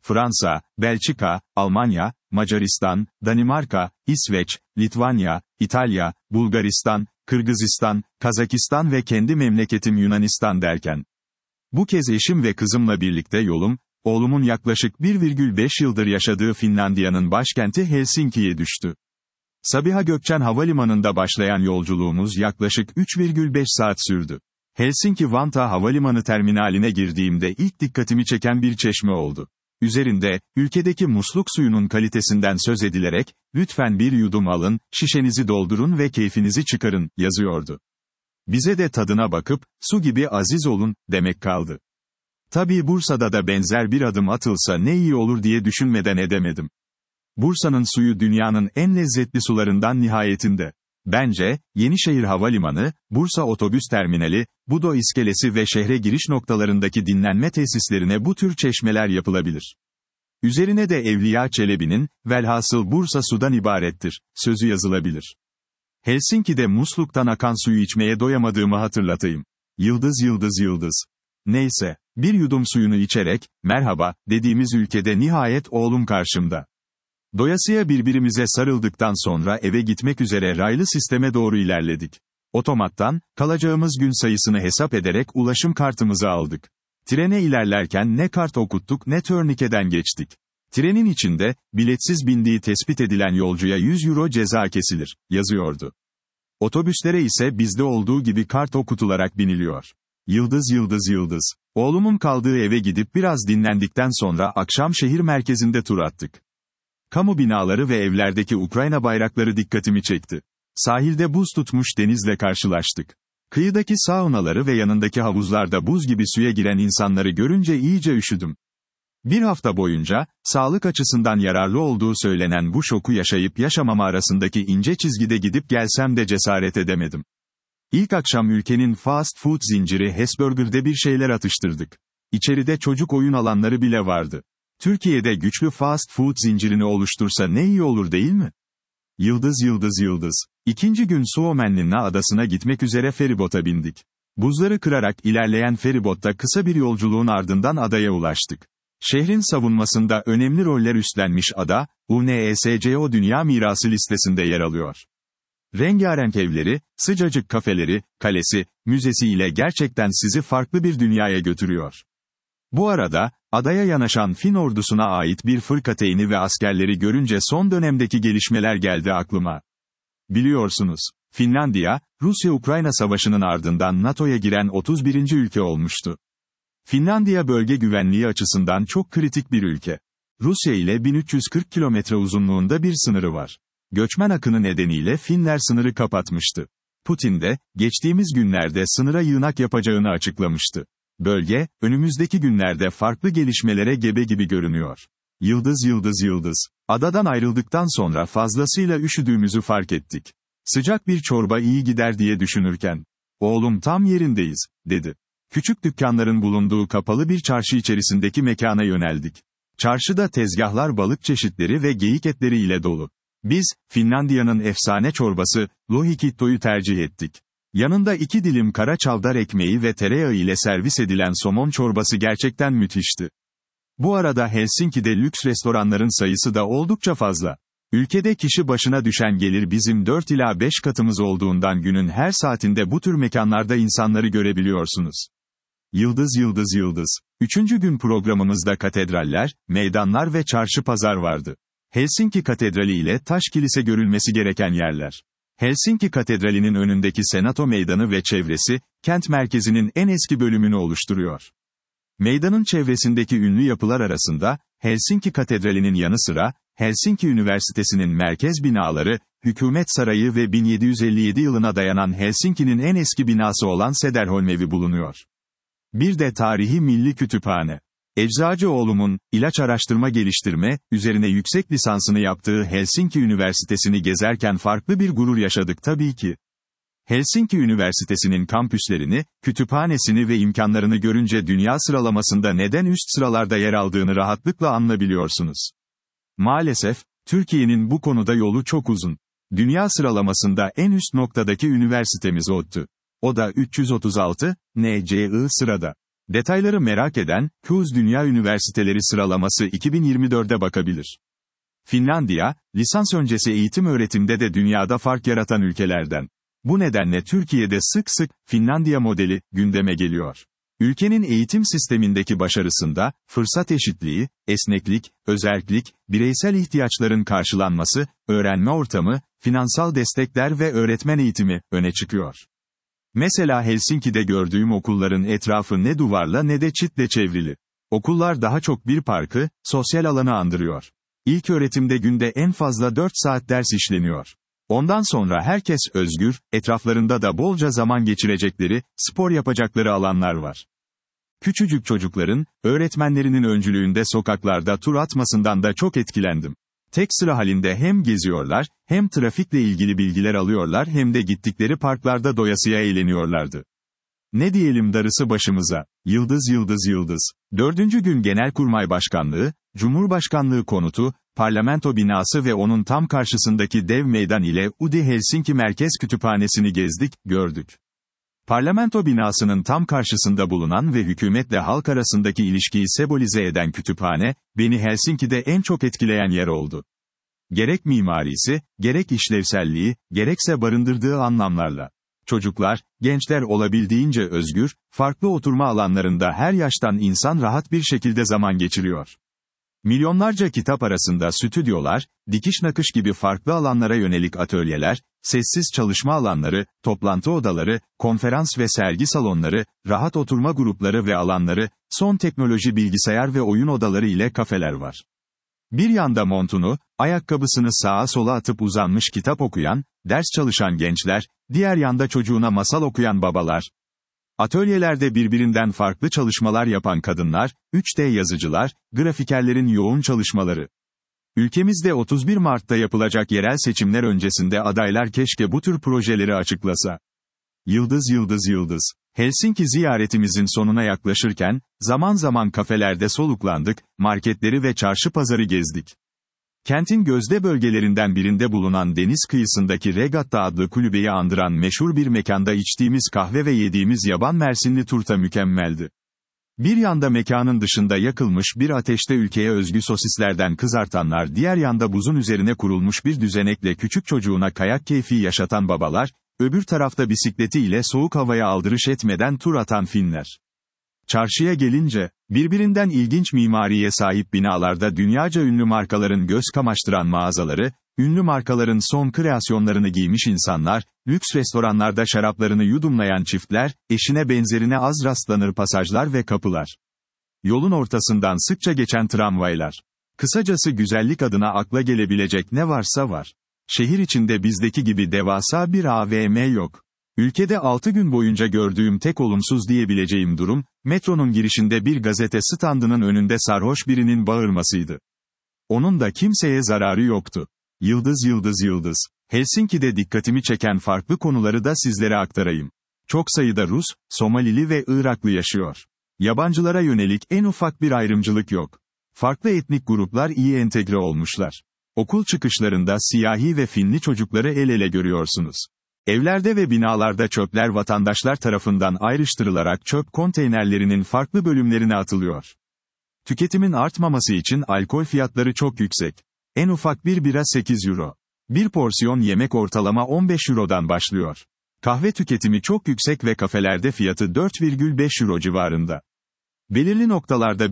Fransa, Belçika, Almanya, Macaristan, Danimarka, İsveç, Litvanya, İtalya, Bulgaristan, Kırgızistan, Kazakistan ve kendi memleketim Yunanistan derken. Bu kez eşim ve kızımla birlikte yolum, oğlumun yaklaşık 1,5 yıldır yaşadığı Finlandiya'nın başkenti Helsinki'ye düştü. Sabiha Gökçen Havalimanı'nda başlayan yolculuğumuz yaklaşık 3,5 saat sürdü. Helsinki-Vantaa Havalimanı terminaline girdiğimde ilk dikkatimi çeken bir çeşme oldu. Üzerinde, ülkedeki musluk suyunun kalitesinden söz edilerek, "Lütfen bir yudum alın, şişenizi doldurun ve keyfinizi çıkarın," yazıyordu. Bize de tadına bakıp, "Su gibi aziz olun," demek kaldı. Tabii Bursa'da da benzer bir adım atılsa ne iyi olur diye düşünmeden edemedim. Bursa'nın suyu dünyanın en lezzetli sularından nihayetinde. Bence, Yenişehir Havalimanı, Bursa Otobüs Terminali, Budo İskelesi ve şehre giriş noktalarındaki dinlenme tesislerine bu tür çeşmeler yapılabilir. Üzerine de Evliya Çelebi'nin, "Velhasıl Bursa sudan ibarettir," sözü yazılabilir. Helsinki'de musluktan akan suyu içmeye doyamadığımı hatırlatayım. Yıldız yıldız yıldız. Neyse, bir yudum suyunu içerek, "Merhaba," dediğimiz ülkede nihayet oğlum karşımda. Doyasıya birbirimize sarıldıktan sonra eve gitmek üzere raylı sisteme doğru ilerledik. Otomattan, kalacağımız gün sayısını hesap ederek ulaşım kartımızı aldık. Trene ilerlerken ne kart okuttuk ne turnikeden geçtik. Trenin içinde, biletsiz bindiği tespit edilen yolcuya 100 euro ceza kesilir, yazıyordu. Otobüslere ise bizde olduğu gibi kart okutularak biniliyor. Yıldız yıldız yıldız. Oğlumun kaldığı eve gidip biraz dinlendikten sonra akşam şehir merkezinde tur attık. Kamu binaları ve evlerdeki Ukrayna bayrakları dikkatimi çekti. Sahilde buz tutmuş denizle karşılaştık. Kıyıdaki saunaları ve yanındaki havuzlarda buz gibi suya giren insanları görünce iyice üşüdüm. Bir hafta boyunca, sağlık açısından yararlı olduğu söylenen bu şoku yaşayıp yaşamama arasındaki ince çizgide gidip gelsem de cesaret edemedim. İlk akşam ülkenin fast food zinciri Hesburger'de bir şeyler atıştırdık. İçeride çocuk oyun alanları bile vardı. Türkiye'de güçlü fast food zincirini oluştursa ne iyi olur değil mi? Yıldız yıldız yıldız. İkinci gün Suomenlinna adasına gitmek üzere feribota bindik. Buzları kırarak ilerleyen feribotta kısa bir yolculuğun ardından adaya ulaştık. Şehrin savunmasında önemli roller üstlenmiş ada, UNESCO Dünya Mirası listesinde yer alıyor. Rengarenk evleri, sıcacık kafeleri, kalesi, müzesi ile gerçekten sizi farklı bir dünyaya götürüyor. Bu arada, adaya yanaşan Fin ordusuna ait bir fırkateyni ve askerleri görünce son dönemdeki gelişmeler geldi aklıma. Biliyorsunuz, Finlandiya, Rusya-Ukrayna savaşının ardından NATO'ya giren 31. ülke olmuştu. Finlandiya bölge güvenliği açısından çok kritik bir ülke. Rusya ile 1340 kilometre uzunluğunda bir sınırı var. Göçmen akını nedeniyle Finler sınırı kapatmıştı. Putin de, geçtiğimiz günlerde sınıra yığınak yapacağını açıklamıştı. Bölge, önümüzdeki günlerde farklı gelişmelere gebe gibi görünüyor. Yıldız yıldız yıldız. Adadan ayrıldıktan sonra fazlasıyla üşüdüğümüzü fark ettik. Sıcak bir çorba iyi gider diye düşünürken, "Oğlum tam yerindeyiz," dedi. Küçük dükkanların bulunduğu kapalı bir çarşı içerisindeki mekana yöneldik. Çarşıda tezgahlar balık çeşitleri ve geyik etleri ile dolu. Biz, Finlandiya'nın efsane çorbası, lohikitto'yu tercih ettik. Yanında 2 dilim kara çavdar ekmeği ve tereyağı ile servis edilen somon çorbası gerçekten müthişti. Bu arada Helsinki'de lüks restoranların sayısı da oldukça fazla. Ülkede kişi başına düşen gelir bizim 4 ila 5 katımız olduğundan günün her saatinde bu tür mekanlarda insanları görebiliyorsunuz. Yıldız yıldız yıldız. 3. gün programımızda katedraller, meydanlar ve çarşı pazar vardı. Helsinki Katedrali ile Taş Kilise görülmesi gereken yerler. Helsinki Katedrali'nin önündeki Senato Meydanı ve çevresi, kent merkezinin en eski bölümünü oluşturuyor. Meydanın çevresindeki ünlü yapılar arasında, Helsinki Katedrali'nin yanı sıra, Helsinki Üniversitesi'nin merkez binaları, Hükümet Sarayı ve 1757 yılına dayanan Helsinki'nin en eski binası olan Söderholm bulunuyor. Bir de tarihi milli kütüphane. Eczacıoğlumun, ilaç araştırma geliştirme, üzerine yüksek lisansını yaptığı Helsinki Üniversitesi'ni gezerken farklı bir gurur yaşadık tabii ki. Helsinki Üniversitesi'nin kampüslerini, kütüphanesini ve imkanlarını görünce dünya sıralamasında neden üst sıralarda yer aldığını rahatlıkla anlayabiliyorsunuz. Maalesef, Türkiye'nin bu konuda yolu çok uzun. Dünya sıralamasında en üst noktadaki üniversitemiz ODTÜ. O da 336, NCI sırada. Detayları merak eden, QS Dünya Üniversiteleri sıralaması 2024'e bakabilir. Finlandiya, lisans öncesi eğitim öğretimde de dünyada fark yaratan ülkelerden. Bu nedenle Türkiye'de sık sık, Finlandiya modeli, gündeme geliyor. Ülkenin eğitim sistemindeki başarısında, fırsat eşitliği, esneklik, özerklik, bireysel ihtiyaçların karşılanması, öğrenme ortamı, finansal destekler ve öğretmen eğitimi, öne çıkıyor. Mesela Helsinki'de gördüğüm okulların etrafı ne duvarla ne de çitle çevrili. Okullar daha çok bir parkı, sosyal alanı andırıyor. İlköğretimde günde en fazla 4 saat ders işleniyor. Ondan sonra herkes özgür, etraflarında da bolca zaman geçirecekleri, spor yapacakları alanlar var. Küçücük çocukların, öğretmenlerinin öncülüğünde sokaklarda tur atmasından da çok etkilendim. Tek sıra halinde hem geziyorlar, hem trafikle ilgili bilgiler alıyorlar hem de gittikleri parklarda doyasıya eğleniyorlardı. Ne diyelim darısı başımıza, yıldız yıldız yıldız. 4. gün Genelkurmay Başkanlığı, Cumhurbaşkanlığı konutu, parlamento binası ve onun tam karşısındaki dev meydan ile UDI Helsinki Merkez Kütüphanesi'ni gezdik, gördük. Parlamento binasının tam karşısında bulunan ve hükümetle halk arasındaki ilişkiyi sembolize eden kütüphane, beni Helsinki'de en çok etkileyen yer oldu. Gerek mimarisi, gerek işlevselliği, gerekse barındırdığı anlamlarla. Çocuklar, gençler olabildiğince özgür, farklı oturma alanlarında her yaştan insan rahat bir şekilde zaman geçiriyor. Milyonlarca kitap arasında stüdyolar, dikiş nakış gibi farklı alanlara yönelik atölyeler, sessiz çalışma alanları, toplantı odaları, konferans ve sergi salonları, rahat oturma grupları ve alanları, son teknoloji bilgisayar ve oyun odaları ile kafeler var. Bir yanda montunu, ayakkabısını sağa sola atıp uzanmış kitap okuyan, ders çalışan gençler, diğer yanda çocuğuna masal okuyan babalar. Atölyelerde birbirinden farklı çalışmalar yapan kadınlar, 3D yazıcılar, grafikerlerin yoğun çalışmaları. Ülkemizde 31 Mart'ta yapılacak yerel seçimler öncesinde adaylar keşke bu tür projeleri açıklasa. Yıldız yıldız yıldız. Helsinki ziyaretimizin sonuna yaklaşırken, zaman zaman kafelerde soluklandık, marketleri ve çarşı pazarı gezdik. Kentin gözde bölgelerinden birinde bulunan deniz kıyısındaki Regatta adlı kulübeyi andıran meşhur bir mekanda içtiğimiz kahve ve yediğimiz yaban mersinli turta mükemmeldi. Bir yanda mekanın dışında yakılmış bir ateşte ülkeye özgü sosislerden kızartanlar, diğer yanda buzun üzerine kurulmuş bir düzenekle küçük çocuğuna kayak keyfi yaşatan babalar, öbür tarafta bisikleti ile soğuk havaya aldırış etmeden tur atan Finler. Çarşıya gelince, birbirinden ilginç mimariye sahip binalarda dünyaca ünlü markaların göz kamaştıran mağazaları, ünlü markaların son kreasyonlarını giymiş insanlar, lüks restoranlarda şaraplarını yudumlayan çiftler, eşine benzerine az rastlanır pasajlar ve kapılar. Yolun ortasından sıkça geçen tramvaylar. Kısacası güzellik adına akla gelebilecek ne varsa var. Şehir içinde bizdeki gibi devasa bir AVM yok. Ülkede 6 gün boyunca gördüğüm tek olumsuz diyebileceğim durum, metronun girişinde bir gazete standının önünde sarhoş birinin bağırmasıydı. Onun da kimseye zararı yoktu. Yıldız yıldız yıldız. Helsinki'de dikkatimi çeken farklı konuları da sizlere aktarayım. Çok sayıda Rus, Somalili ve Iraklı yaşıyor. Yabancılara yönelik en ufak bir ayrımcılık yok. Farklı etnik gruplar iyi entegre olmuşlar. Okul çıkışlarında siyahi ve Finli çocukları el ele görüyorsunuz. Evlerde ve binalarda çöpler vatandaşlar tarafından ayrıştırılarak çöp konteynerlerinin farklı bölümlerine atılıyor. Tüketimin artmaması için alkol fiyatları çok yüksek. En ufak bir bira 8 euro. Bir porsiyon yemek ortalama 15 eurodan başlıyor. Kahve tüketimi çok yüksek ve kafelerde fiyatı 4,5 euro civarında. Belirli noktalarda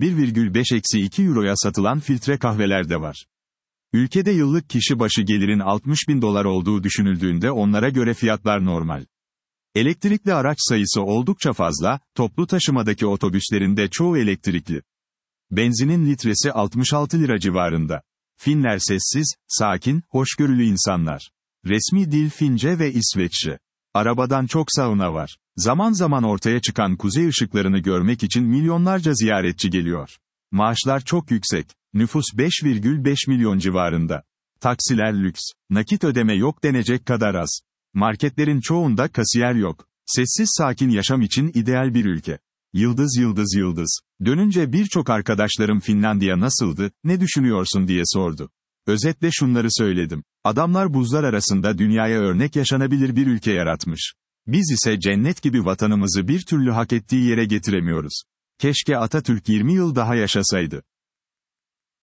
1,5-2 euroya satılan filtre kahveler de var. Ülkede yıllık kişi başı gelirin 60 bin dolar olduğu düşünüldüğünde onlara göre fiyatlar normal. Elektrikli araç sayısı oldukça fazla, toplu taşımadaki otobüslerin de çoğu elektrikli. Benzinin litresi 66 lira civarında. Finler sessiz, sakin, hoşgörülü insanlar. Resmi dil Fince ve İsveççe. Arabadan çok sauna var. Zaman zaman ortaya çıkan kuzey ışıklarını görmek için milyonlarca ziyaretçi geliyor. Maaşlar çok yüksek. Nüfus 5,5 milyon civarında. Taksiler lüks. Nakit ödeme yok denecek kadar az. Marketlerin çoğunda kasiyer yok. Sessiz sakin yaşam için ideal bir ülke. Yıldız yıldız yıldız. Dönünce birçok arkadaşlarım Finlandiya nasıldı, ne düşünüyorsun diye sordu. Özetle şunları söyledim. Adamlar buzlar arasında dünyaya örnek yaşanabilir bir ülke yaratmış. Biz ise cennet gibi vatanımızı bir türlü hak ettiği yere getiremiyoruz. keşke Atatürk 20 yıl daha yaşasaydı.